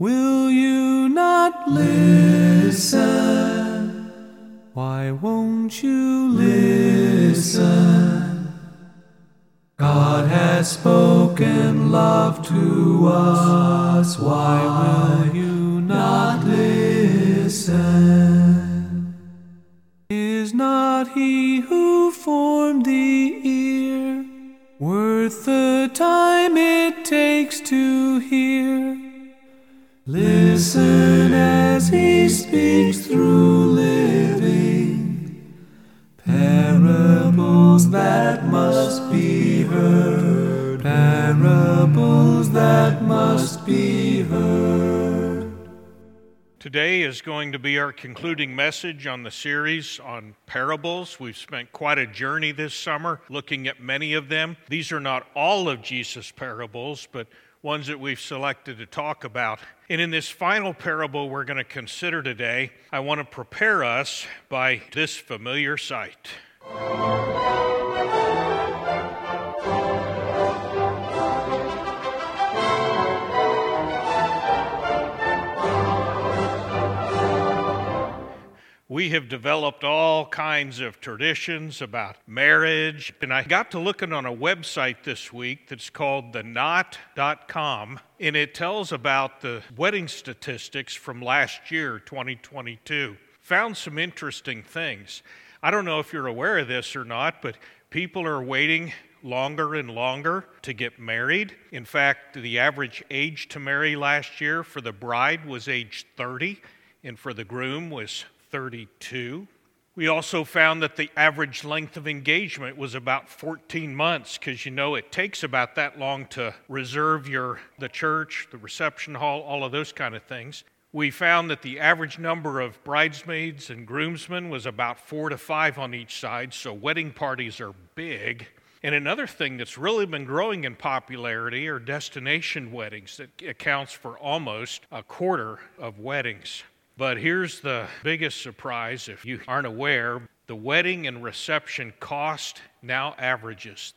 Will you not listen? Why won't you listen? God has spoken love to us. Why will you not listen? Is not he who formed the ear worth the time it takes to hear? Listen as he speaks through living parables that must be heard, parables that must be heard. Today is going to be our concluding message on the series on parables. We've spent quite a journey this summer looking at many of them. These are not all of Jesus' parables, but ones that we've selected to talk about. And in this final parable we're going to consider today, I want to prepare us by this familiar sight. We have developed all kinds of traditions about marriage, and I got to looking on a website this week that's called theknot.com, and it tells about the wedding statistics from last year, 2022. Found some interesting things. I don't know if you're aware of this or not, but people are waiting longer and longer to get married. In fact, the average age to marry last year for the bride was age 30, and for the groom was 32. We also found that the average length of engagement was about 14 months because it takes about that long to reserve the church, the reception hall, all of those kind of things. We found that the average number of bridesmaids and groomsmen was about 4 to 5 on each side, so wedding parties are big. And another thing that's really been growing in popularity are destination weddings that accounts for almost a quarter of weddings. But here's the biggest surprise, if you aren't aware, the wedding and reception cost now averages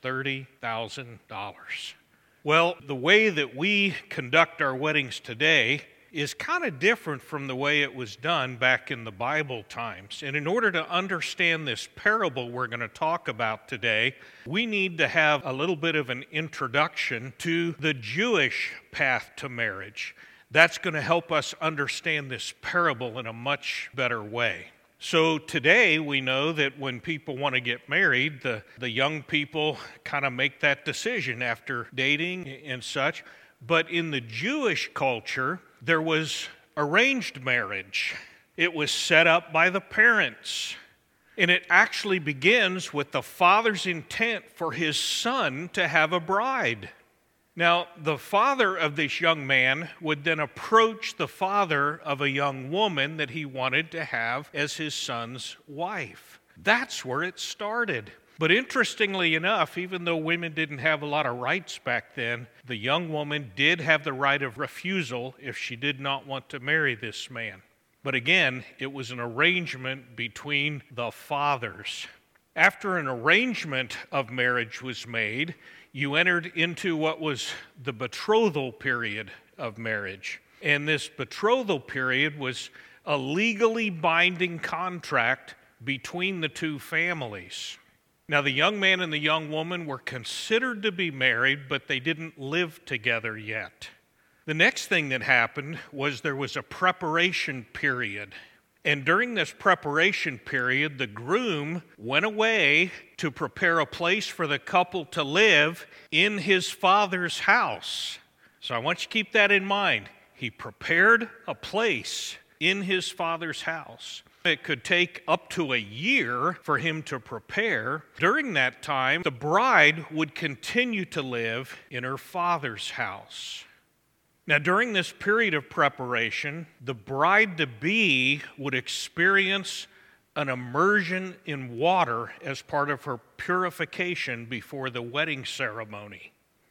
$30,000. Well, the way that we conduct our weddings today is kind of different from the way it was done back in the Bible times. And in order to understand this parable we're going to talk about today, we need to have a little bit of an introduction to the Jewish path to marriage. That's going to help us understand this parable in a much better way. So today we know that when people want to get married, the young people kind of make that decision after dating and such. But in the Jewish culture, there was arranged marriage. It was set up by the parents. And it actually begins with the father's intent for his son to have a bride. Now, the father of this young man would then approach the father of a young woman that he wanted to have as his son's wife. That's where it started. But interestingly enough, even though women didn't have a lot of rights back then, the young woman did have the right of refusal if she did not want to marry this man. But again, it was an arrangement between the fathers. After an arrangement of marriage was made, you entered into what was the betrothal period of marriage. And this betrothal period was a legally binding contract between the two families. Now, the young man and the young woman were considered to be married, but they didn't live together yet. The next thing that happened was there was a preparation period. And during this preparation period, the groom went away to prepare a place for the couple to live in his father's house. So I want you to keep that in mind. He prepared a place in his father's house. It could take up to a year for him to prepare. During that time, the bride would continue to live in her father's house. Now, during this period of preparation, the bride-to-be would experience an immersion in water as part of her purification before the wedding ceremony.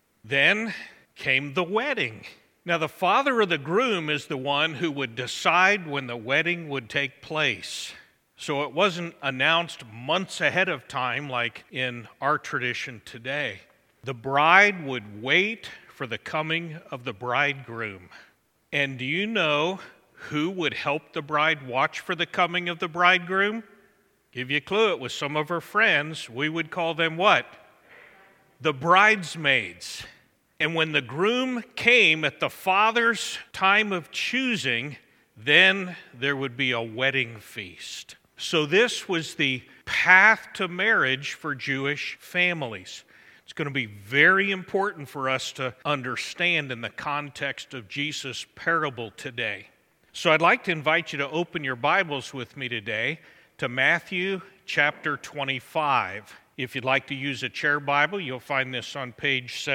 Then came the wedding. Now, the father of the groom is the one who would decide when the wedding would take place. So it wasn't announced months ahead of time like in our tradition today. The bride would wait for the coming of the bridegroom. And do you know who would help the bride watch for the coming of the bridegroom? Give you a clue, it was some of her friends. We would call them what? The bridesmaids. And when the groom came at the father's time of choosing, then there would be a wedding feast. So this was the path to marriage for Jewish families. It's going to be very important for us to understand in the context of Jesus' parable today. So I'd like to invite you to open your Bibles with me today to Matthew chapter 25. If you'd like to use a chair Bible, you'll find this on page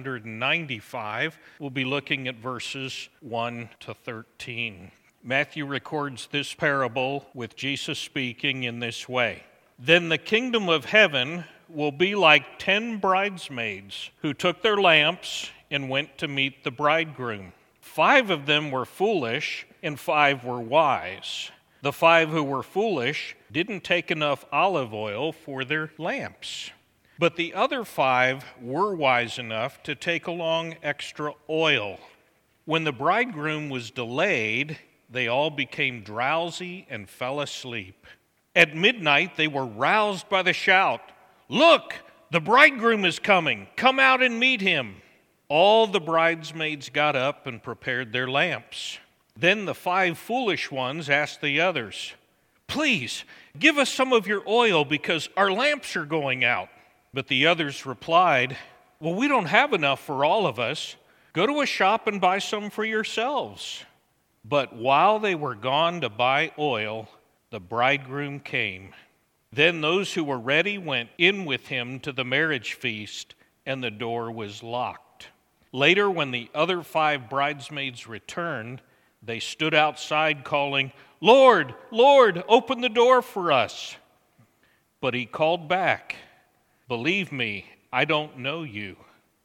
795. We'll be looking at verses 1 to 13. Matthew records this parable with Jesus speaking in this way. Then the kingdom of heaven will be like 10 bridesmaids who took their lamps and went to meet the bridegroom. 5 of them were foolish and 5 were wise. The 5 who were foolish didn't take enough olive oil for their lamps. But the other 5 were wise enough to take along extra oil. When the bridegroom was delayed, they all became drowsy and fell asleep. At midnight, they were roused by the shout, "Look, the bridegroom is coming. Come out and meet him." All the bridesmaids got up and prepared their lamps. Then the 5 foolish ones asked the others, "Please, give us some of your oil because our lamps are going out." But the others replied, "Well, we don't have enough for all of us. Go to a shop and buy some for yourselves." But while they were gone to buy oil, the bridegroom came. Then those who were ready went in with him to the marriage feast, and the door was locked. Later, when the other 5 bridesmaids returned, they stood outside calling, "Lord, Lord, open the door for us." But he called back, "Believe me, I don't know you.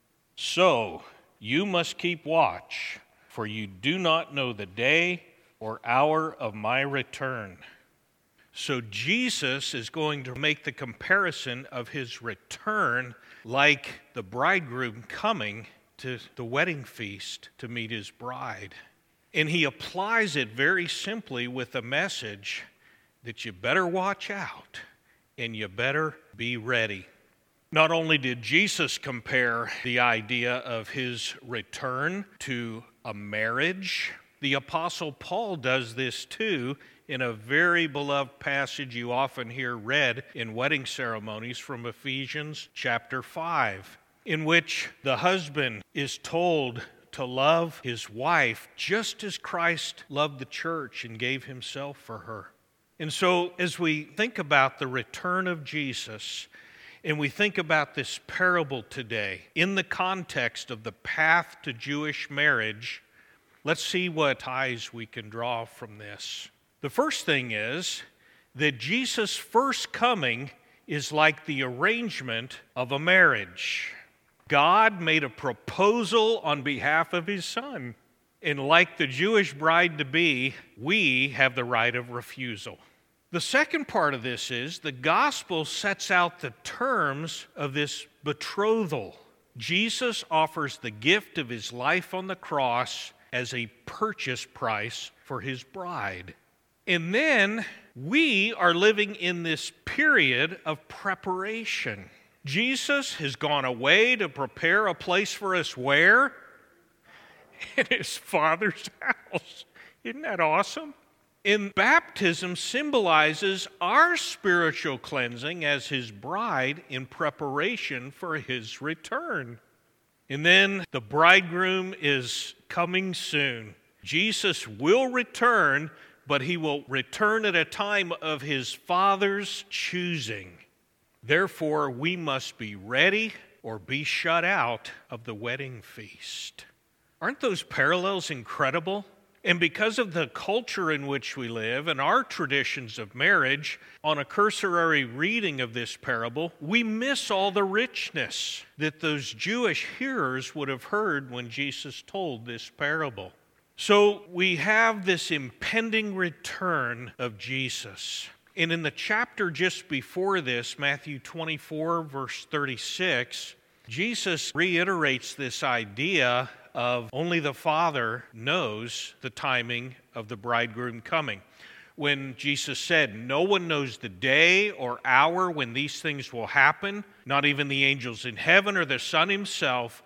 So you must keep watch, for you do not know the day or hour of my return." So Jesus is going to make the comparison of his return like the bridegroom coming to the wedding feast to meet his bride. And he applies it very simply with a message that you better watch out and you better be ready. Not only did Jesus compare the idea of his return to a marriage, the Apostle Paul does this too in a very beloved passage you often hear read in wedding ceremonies from Ephesians chapter 5, in which the husband is told to love his wife just as Christ loved the church and gave himself for her. And so as we think about the return of Jesus, and we think about this parable today in the context of the path to Jewish marriage, let's see what ties we can draw from this. The first thing is that Jesus' first coming is like the arrangement of a marriage. God made a proposal on behalf of his son. And like the Jewish bride-to-be, we have the right of refusal. The second part of this is the gospel sets out the terms of this betrothal. Jesus offers the gift of his life on the cross as a purchase price for his bride. And then we are living in this period of preparation. Jesus has gone away to prepare a place for us where? In his Father's house. Isn't that awesome? And baptism symbolizes our spiritual cleansing as his bride in preparation for his return. And then the bridegroom is coming soon. Jesus will return, but he will return at a time of his Father's choosing. Therefore, we must be ready or be shut out of the wedding feast. Aren't those parallels incredible? And because of the culture in which we live and our traditions of marriage, on a cursory reading of this parable, we miss all the richness that those Jewish hearers would have heard when Jesus told this parable. So we have this impending return of Jesus. And in the chapter just before this, Matthew 24, verse 36, Jesus reiterates this idea of only the Father knows the timing of the bridegroom coming. When Jesus said, "No one knows the day or hour when these things will happen, not even the angels in heaven or the Son himself,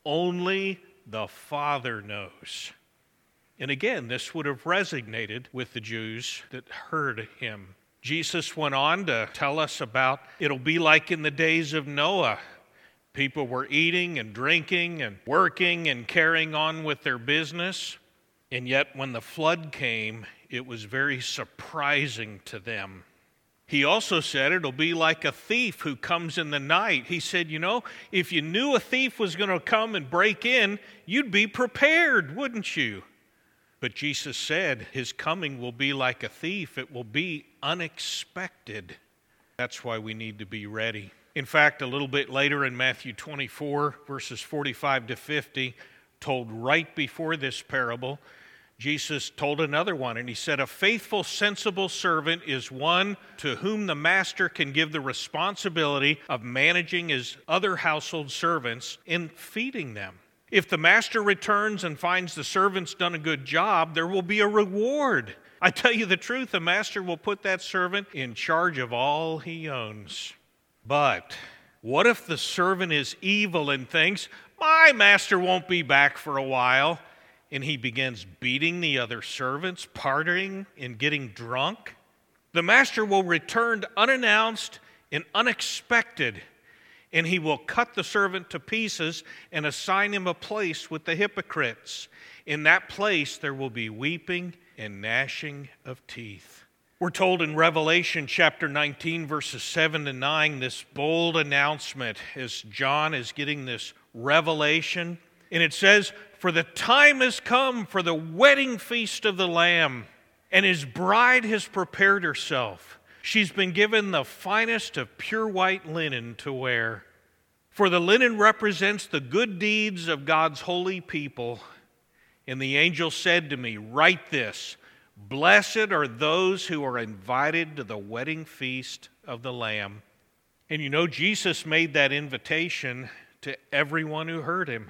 only the Father knows." And again, this would have resonated with the Jews that heard him. Jesus went on to tell us about it'll be like in the days of Noah. People were eating and drinking and working and carrying on with their business. And yet when the flood came, it was very surprising to them. He also said it'll be like a thief who comes in the night. He said, if you knew a thief was going to come and break in, you'd be prepared, wouldn't you? But Jesus said his coming will be like a thief. It will be unexpected. That's why we need to be ready. In fact, a little bit later in Matthew 24, verses 45 to 50, told right before this parable, Jesus told another one, and he said, "A faithful, sensible servant is one to whom the master can give the responsibility of managing his other household servants and feeding them. If the master returns and finds the servant's done a good job, there will be a reward. I tell you the truth, the master will put that servant in charge of all he owns. But what if the servant is evil and thinks, 'My master won't be back for a while,' and he begins beating the other servants, partying, and getting drunk? The master will return unannounced and unexpected, and he will cut the servant to pieces and assign him a place with the hypocrites. In that place there will be weeping and gnashing of teeth." We're told in Revelation chapter 19, verses 7 to 9, this bold announcement as John is getting this revelation. And it says, "For the time has come for the wedding feast of the Lamb, and his bride has prepared herself. She's been given the finest of pure white linen to wear. For the linen represents the good deeds of God's holy people. And the angel said to me, 'Write this, blessed are those who are invited to the wedding feast of the Lamb.'" And Jesus made that invitation to everyone who heard him.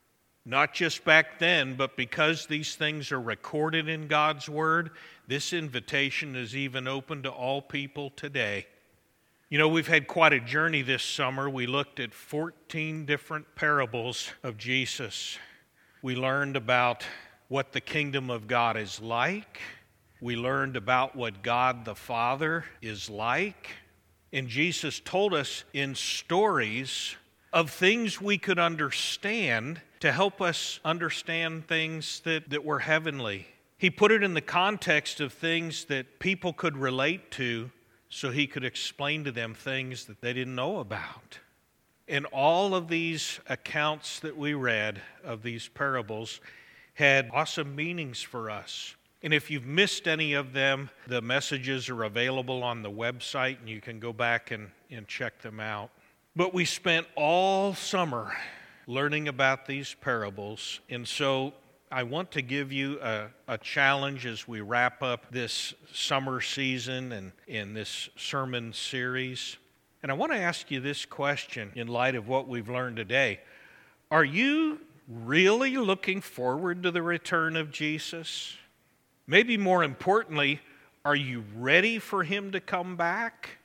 Not just back then, but because these things are recorded in God's Word, this invitation is even open to all people today. We've had quite a journey this summer. We looked at 14 different parables of Jesus. We learned about what the kingdom of God is like. We learned about what God the Father is like. And Jesus told us in stories of things we could understand to help us understand things that were heavenly. He put it in the context of things that people could relate to so he could explain to them things that they didn't know about. And all of these accounts that we read of these parables had awesome meanings for us. And if you've missed any of them, the messages are available on the website and you can go back and check them out. But we spent all summer learning about these parables, and so I want to give you a challenge as we wrap up this summer season and in this sermon series. And I want to ask you this question in light of what we've learned today. Are you really looking forward to the return of Jesus? Maybe more importantly, are you ready for him to come back?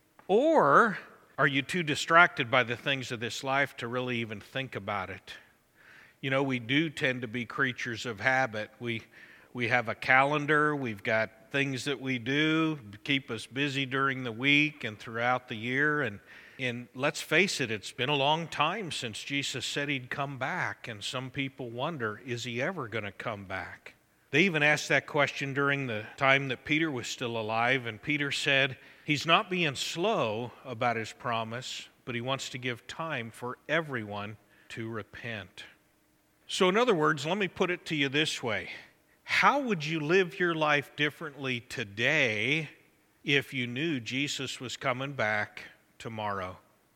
Or are you too distracted by the things of this life to really even think about it? We do tend to be creatures of habit. We have a calendar. We've got things that we do to keep us busy during the week and throughout the year. And let's face it, it's been a long time since Jesus said he'd come back. And some people wonder, is he ever going to come back? They even asked that question during the time that Peter was still alive. And Peter said, he's not being slow about his promise, but he wants to give time for everyone to repent. So in other words, let me put it to you this way. How would you live your life differently today if you knew Jesus was coming back tomorrow?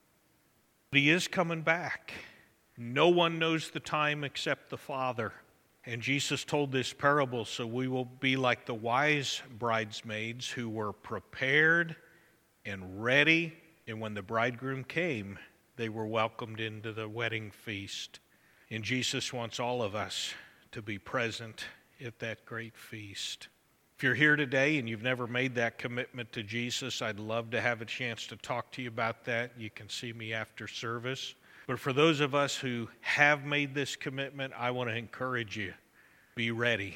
He is coming back. No one knows the time except the Father. And Jesus told this parable so we will be like the wise bridesmaids who were prepared and ready, and when the bridegroom came, they were welcomed into the wedding feast. And Jesus wants all of us to be present at that great feast. If you're here today and you've never made that commitment to Jesus, I'd love to have a chance to talk to you about that. You can see me after service. But for those of us who have made this commitment, I want to encourage you, be ready.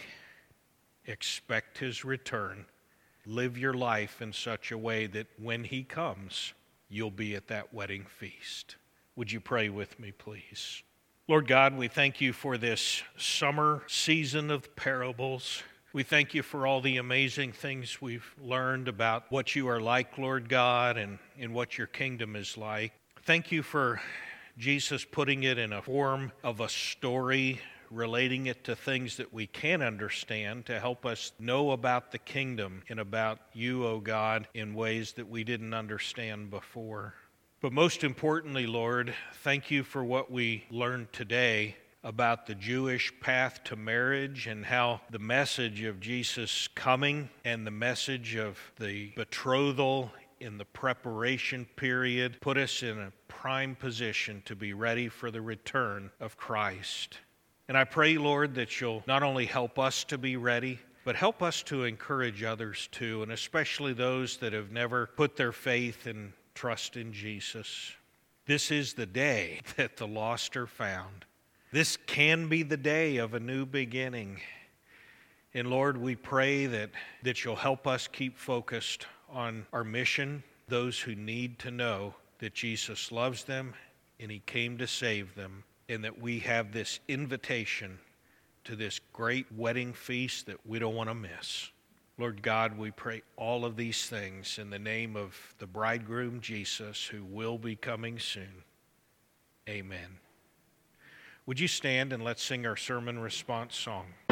Expect his return. Live your life in such a way that when he comes, you'll be at that wedding feast. Would you pray with me, please? Lord God, we thank you for this summer season of parables. We thank you for all the amazing things we've learned about what you are like, Lord God, and what your kingdom is like. Thank you for Jesus putting it in a form of a story, relating it to things that we can understand to help us know about the kingdom and about you, O God, in ways that we didn't understand before. But most importantly, Lord, thank you for what we learned today about the Jewish path to marriage and how the message of Jesus coming and the message of the betrothal in the preparation period put us in a prime position to be ready for the return of Christ. And I pray, Lord, that you'll not only help us to be ready, but help us to encourage others too, and especially those that have never put their faith and trust in Jesus. This is the day that the lost are found. This can be the day of a new beginning. And Lord, we pray that you'll help us keep focused on our mission, those who need to know that Jesus loves them and he came to save them, and that we have this invitation to this great wedding feast that we don't want to miss. Lord God, we pray all of these things in the name of the bridegroom Jesus, who will be coming soon. Amen. Would you stand and let's sing our sermon response song?